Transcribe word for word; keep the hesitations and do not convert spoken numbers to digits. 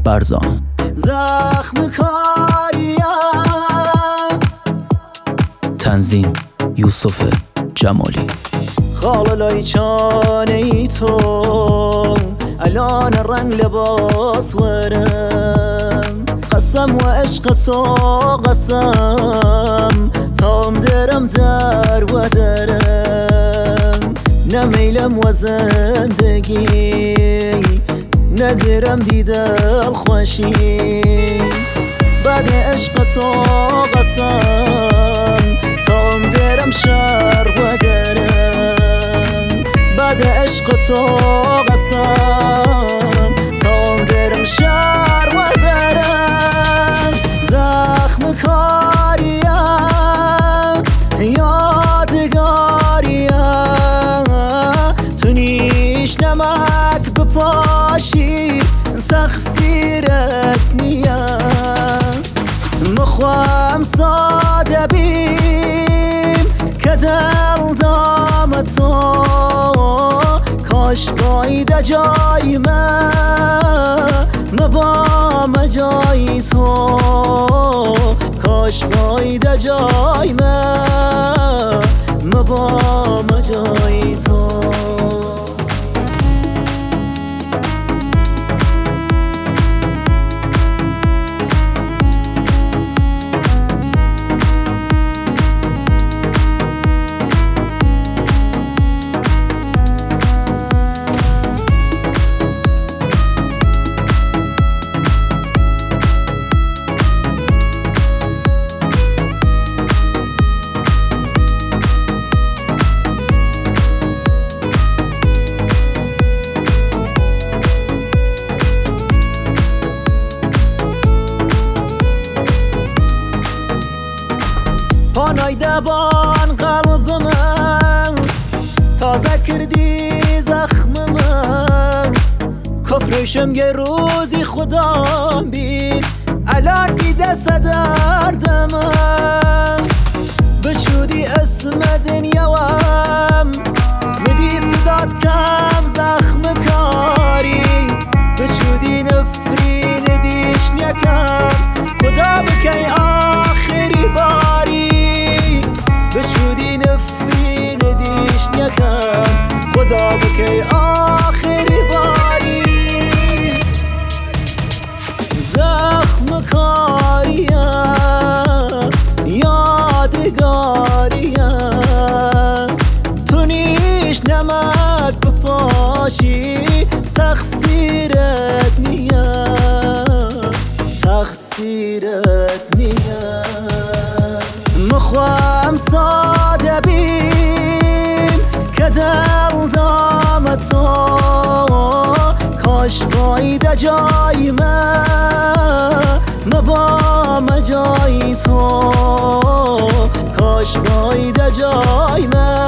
برزان. زخم کاریم تنظیم یوسف جمالی. خاللای چانه ای تو الان رنگ لباس ورم، قسم و عشق تو قسم تام درم در و درم، نمیلم و زندگی ندرم دیدم خوشی، بعد عشق تو قسم تام درم شر و درم، بعد عشق تو قسم تام درم شر و درم. زخم کاریم یادگاریم تو نیش نمک بپاشی تقصیرت نیم، مخوام ساده بیم که دل دام تو کاش باید جای من مبام جای تو، کاش باید جای من مبام جای تو. پانای دبان قلب من تازه کردی زخم من، کفرشم یه روزی خدا بید الان بیده درد من، بچودی اسم دنیاوم مدی صدات کم زخم کاری، بچودی نفرین دیش نیکم خدا بکی آخری باری، بچودی نفرین دیش نیکم خدا بکی آخری باری. زخم کاریم یادگاریم تو نیش نمک بپاشی تقصیرت نیم، تقصیرت نیم، مخوام ساده بیم که دل دام تو کاش باید جای من مبام جای تو، کاش باید جای من